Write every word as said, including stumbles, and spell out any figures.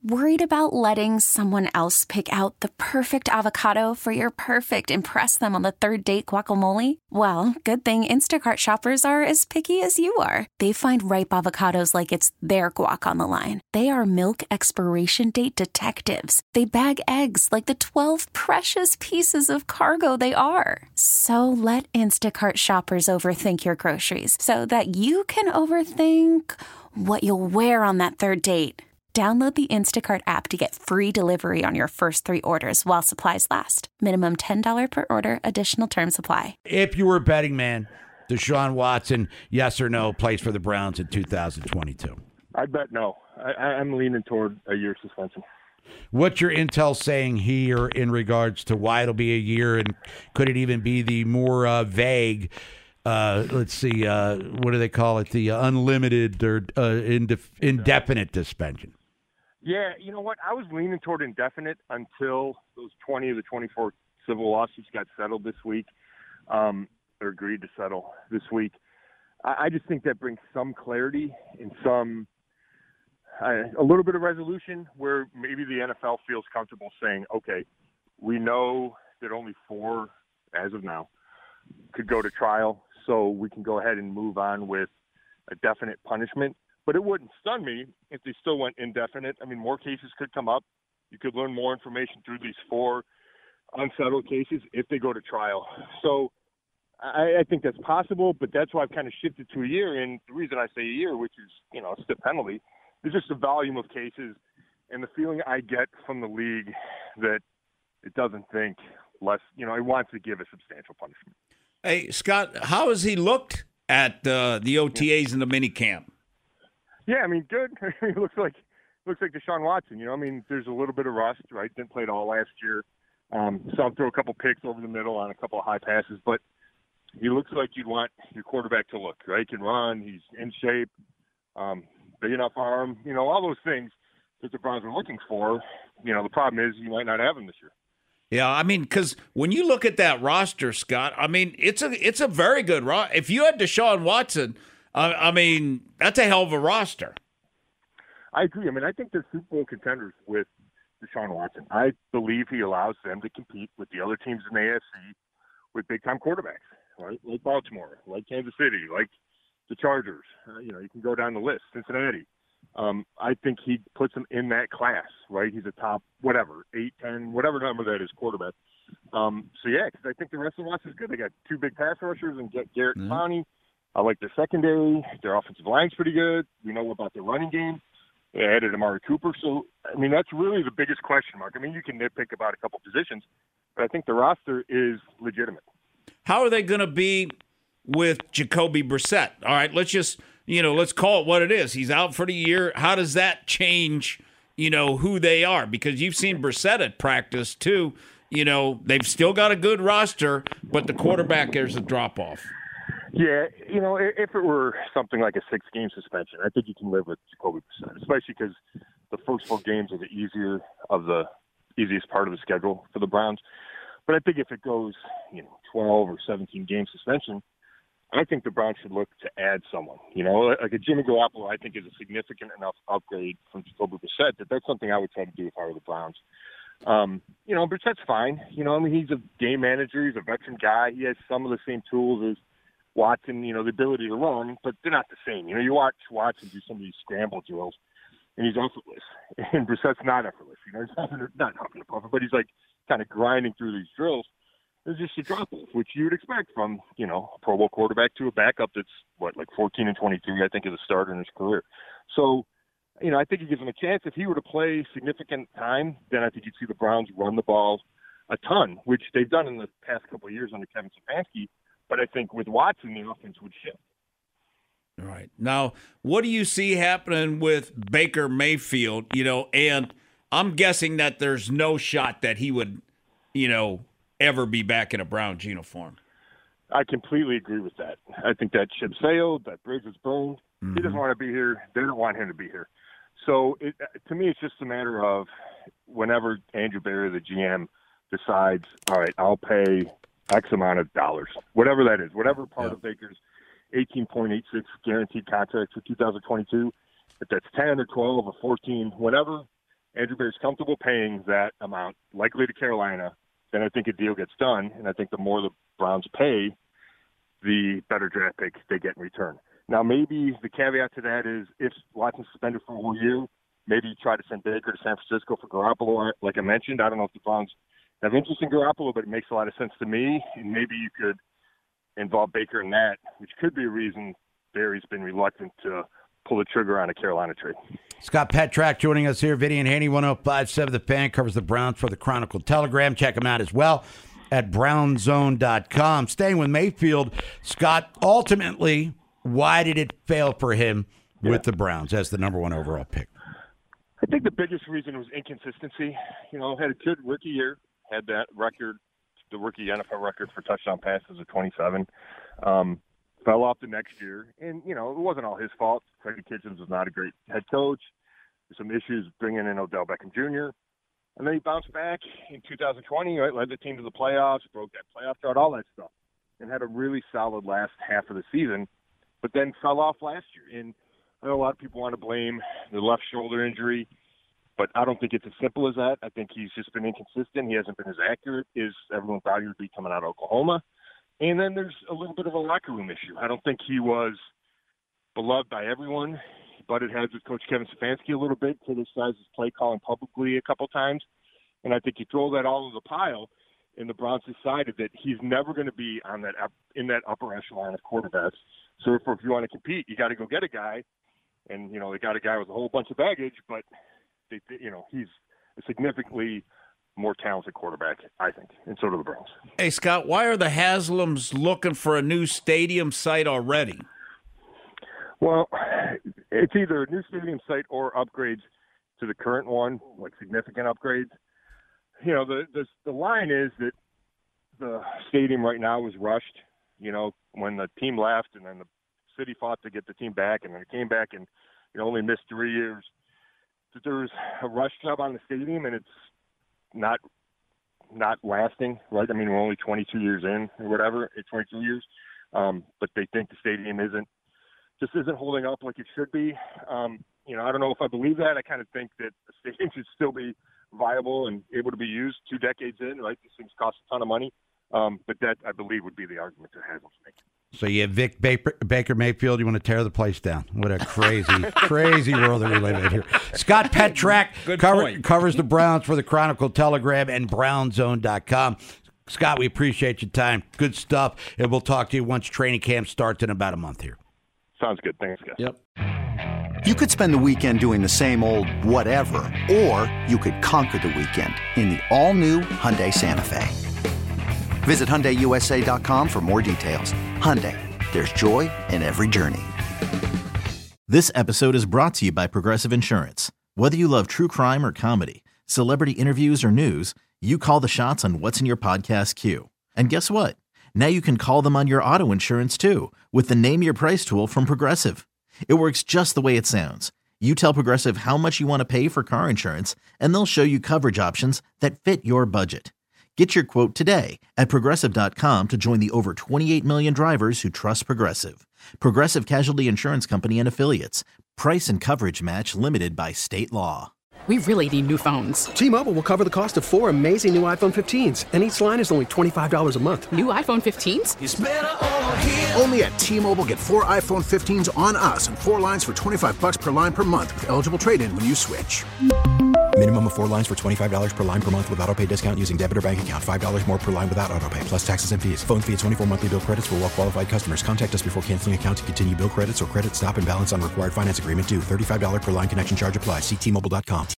Worried about letting someone else pick out the perfect avocado for your perfect impress them on the third date guacamole? Well, good thing Instacart shoppers are as picky as you are. They find ripe avocados like it's their guac on the line. They are milk expiration date detectives. They bag eggs like the twelve precious pieces of cargo they are. So let Instacart shoppers overthink your groceries so that you can overthink what you'll wear on that third date. Download the Instacart app to get free delivery on your first three orders while supplies last. Minimum ten dollars per order. Additional terms apply. If you were a betting man, Deshaun Watson, yes or no, plays for the Browns in two thousand twenty-two? I bet no. I, I'm leaning toward a year suspension. What's your intel saying here in regards to why it'll be a year, and could it even be the more uh, vague, uh, let's see, uh, what do they call it, the uh, unlimited or uh, indef- indefinite suspension? Yeah, you know what? I was leaning toward indefinite until those twenty of the twenty-four civil lawsuits got settled this week, um, or agreed to settle this week. I, I just think that brings some clarity and some uh, a little bit of resolution where maybe the N F L feels comfortable saying, okay, we know that only four, as of now, could go to trial, so we can go ahead and move on with a definite punishment. But it wouldn't stun me if they still went indefinite. I mean, more cases could come up. You could learn more information through these four unsettled cases if they go to trial. So I, I think that's possible, but that's why I've kind of shifted to a year. And the reason I say a year, which is, you know, it's the penalty, is just the volume of cases and the feeling I get from the league that it doesn't think less, you know, it wants to give a substantial punishment. Hey, Scott, how has he looked at uh, the O T As and the minicamp? Yeah, I mean, good. He looks like looks like Deshaun Watson. You know, I mean, there's a little bit of rust, right? Didn't play it all last year. Um, saw him throw a couple picks over the middle on a couple of high passes, but he looks like you'd want your quarterback to look, right? He can run. He's in shape, um, big enough arm. You know, all those things that the Browns are looking for. You know, the problem is you might not have him this year. Yeah, I mean, because when you look at that roster, Scott, I mean, it's a it's a very good roster. If you had Deshaun Watson, uh, I mean, that's a hell of a roster. I agree. I mean, I think they're Super Bowl contenders with Deshaun Watson. I believe he allows them to compete with the other teams in the A F C with big-time quarterbacks, right? Like Baltimore, like Kansas City, like the Chargers. Uh, you know, you can go down the list, Cincinnati. Um, I think he puts them in that class, right? He's a top, whatever, eight, ten, whatever number that is, quarterback. Um, so, yeah, because I think the rest of the roster is good. They got two big pass rushers and get Garrett and Clowney. Mm-hmm. I like their secondary. Their offensive line's pretty good. We know about their running game. They added Amari Cooper. So, I mean, that's really the biggest question mark. I mean, you can nitpick about a couple positions, but I think the roster is legitimate. How are they going to be with Jacoby Brissett? All right, let's just, you know, let's call it what it is. He's out for the year. How does that change, you know, who they are? Because you've seen Brissett at practice, too. You know, they've still got a good roster, but the quarterback, there's a drop-off. Yeah, you know, if it were something like a six-game suspension, I think you can live with Jacoby Brissett, especially because the first four games are the easier of the easiest part of the schedule for the Browns. But I think if it goes, you know, twelve or seventeen game suspension, I think the Browns should look to add someone. You know, like a Jimmy Garoppolo, I think is a significant enough upgrade from Jacoby Brissett that that's something I would try to do if I were the Browns. Um, you know, Brissett's fine. You know, I mean, he's a game manager. He's a veteran guy. He has some of the same tools as Watson, you know, the ability to run, but they're not the same. You know, you watch Watson do some of these scramble drills, and he's effortless. And Brissett's not effortless. You know, he's not, not huffing and puffing, but he's like kind of grinding through these drills. There's just a drop-off, which you would expect from, you know, a Pro Bowl quarterback to a backup that's, what, like fourteen and twenty-three, I think, is a starter in his career. So, you know, I think it gives him a chance. If he were to play significant time, then I think you'd see the Browns run the ball a ton, which they've done in the past couple of years under Kevin Stefanski. But I think with Watson, the offense would shift. All right. Now, what do you see happening with Baker Mayfield? You know, and I'm guessing that there's no shot that he would, you know, ever be back in a Browns uniform. I completely agree with that. I think that ship sailed, that bridge is burned. Mm-hmm. He doesn't want to be here. They don't want him to be here. So it, to me, it's just a matter of whenever Andrew Berry, the G M, decides, all right, I'll pay X amount of dollars, whatever that is, whatever part yeah. of Baker's eighteen point eight six guaranteed contract for two thousand twenty-two, if that's ten or twelve or fourteen, whatever, Andrew Berry's comfortable paying that amount, likely to Carolina, then I think a deal gets done. And I think the more the Browns pay, the better draft pick they get in return. Now, maybe the caveat to that is if Watson's suspended for a whole year, maybe you try to send Baker to San Francisco for Garoppolo. Like I mentioned, I don't know if the Browns have interest in Garoppolo, but it makes a lot of sense to me. And maybe you could involve Baker in that, which could be a reason Barry's been reluctant to pull the trigger on a Carolina trade. Scott Petrak joining us here. Vinny and Haney, one oh five point seven The Fan, covers the Browns for the Chronicle Telegram. Check him out as well at brown zone dot com. Staying with Mayfield, Scott, ultimately, why did it fail for him with yeah. the Browns as the number one overall pick? I think the biggest reason was inconsistency. You know, had a good rookie year, had that record, the rookie N F L record for touchdown passes of twenty-seven. Um, fell off the next year. And, you know, it wasn't all his fault. Freddie Kitchens was not a great head coach. There's some issues bringing in Odell Beckham Junior And then he bounced back in two thousand twenty, right, led the team to the playoffs, broke that playoff drought, all that stuff, and had a really solid last half of the season, but then fell off last year. And I know a lot of people want to blame the left shoulder injury, but I don't think it's as simple as that. I think he's just been inconsistent. He hasn't been as accurate as everyone thought he would be coming out of Oklahoma. And then there's a little bit of a locker room issue. I don't think he was beloved by everyone. He butted heads with Coach Kevin Stefanski a little bit, criticized his play calling publicly a couple times. And I think you throw that all in the pile, and the Browns decided that he's never going to be on that in that upper echelon of quarterbacks. So if, if you want to compete, you got to go get a guy. And, you know, they got a guy with a whole bunch of baggage, but, they, you know, he's a significantly more talented quarterback, I think, and so do the Browns. Hey, Scott, why are the Haslams looking for a new stadium site already? Well, it's either a new stadium site or upgrades to the current one, like significant upgrades. You know, the the, the line is that the stadium right now was rushed, you know, when the team left and then the city fought to get the team back, and then it came back and, you know, only missed three years. That there was a rush job on the stadium, and it's not not lasting, right? I mean, we're only twenty-two years in or whatever, twenty-two years, um, but they think the stadium isn't just isn't holding up like it should be. Um, you know, I don't know if I believe that. I kind of think that the stadium should still be viable and able to be used two decades in, right? These things cost a ton of money, um, but that, I believe, would be the argument that Haslam's making. So you have Vic Baker, Baker Mayfield. You want to tear the place down. What a crazy, crazy world that we live in here. Scott Petrak cover, covers the Browns for the Chronicle Telegram and brown zone dot com. Scott, we appreciate your time. Good stuff. And we'll talk to you once training camp starts in about a month here. Sounds good. Thanks, guys. Yep. You could spend the weekend doing the same old whatever, or you could conquer the weekend in the all-new Hyundai Santa Fe. Visit Hyundai U S A dot com for more details. Hyundai, there's joy in every journey. This episode is brought to you by Progressive Insurance. Whether you love true crime or comedy, celebrity interviews or news, you call the shots on what's in your podcast queue. And guess what? Now you can call them on your auto insurance too with the Name Your Price tool from Progressive. It works just the way it sounds. You tell Progressive how much you want to pay for car insurance, and they'll show you coverage options that fit your budget. Get your quote today at Progressive dot com to join the over twenty-eight million drivers who trust Progressive. Progressive Casualty Insurance Company and Affiliates. Price and coverage match limited by state law. We really need new phones. T-Mobile will cover the cost of four amazing new iPhone fifteens, and each line is only twenty-five dollars a month. New iPhone fifteens? It's better over here. Only at T-Mobile, get four iPhone fifteens on us and four lines for twenty-five bucks per line per month with eligible trade-in when you switch. Minimum of four lines for twenty-five dollars per line per month with autopay discount using debit or bank account. five dollars more per line without autopay, plus taxes and fees. Phone fee at twenty-four monthly bill credits for well-qualified customers. Contact us before canceling account to continue bill credits or credit stop and balance on required finance agreement due. thirty-five dollars per line connection charge applies. See T Mobile dot com.